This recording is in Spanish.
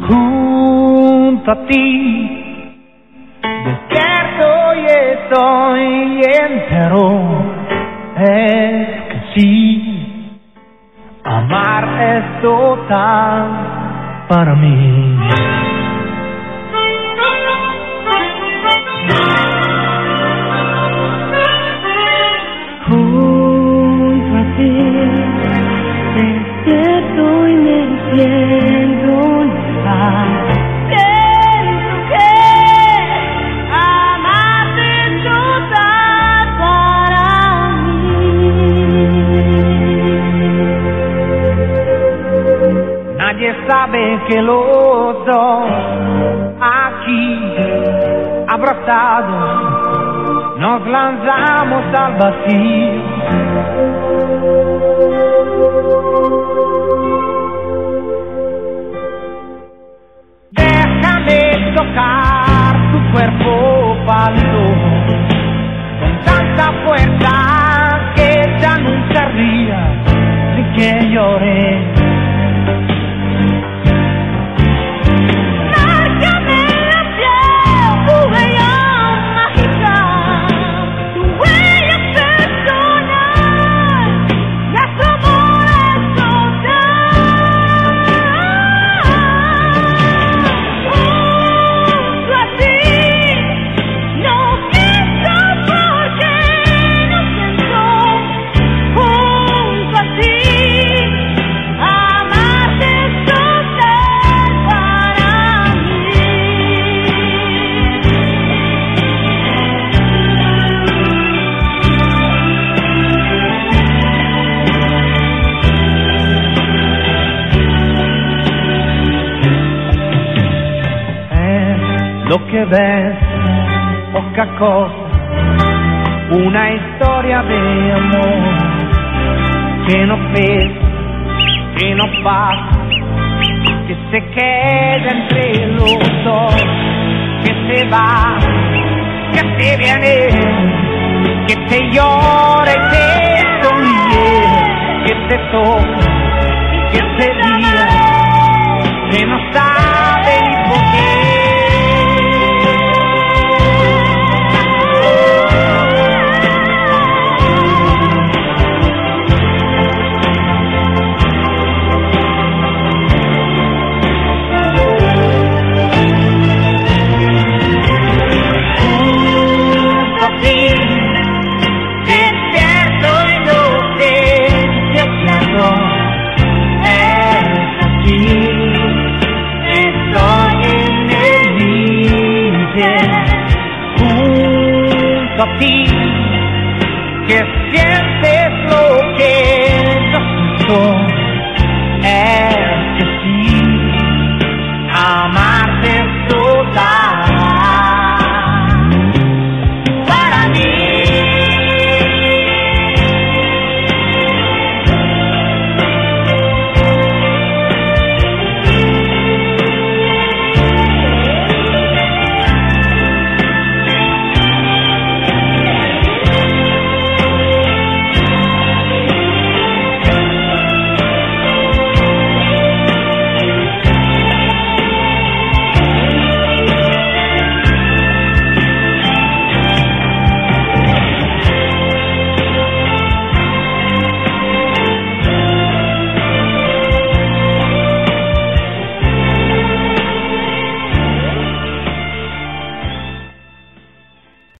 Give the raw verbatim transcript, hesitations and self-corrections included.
junto a ti, despierto y estoy entero. Es que sí, amar es total para mí. Junto a ti, despierto y me siento en paz. Siento que amarte es total para mí. Nadie sabe que los dos aquí abrazados nos lanzamos al vacío. Déjame tocar tu cuerpo pálido con tanta fuerza que ya nunca rías ni que llores. Lo que ves, poca cosa, una historia de amor que no pesa, que no pasa, que se queda entre los dos, que se va, que se viene, que te llora y te sonríe, que te toca, que te ríe, que no sabe ni por qué. A ti, que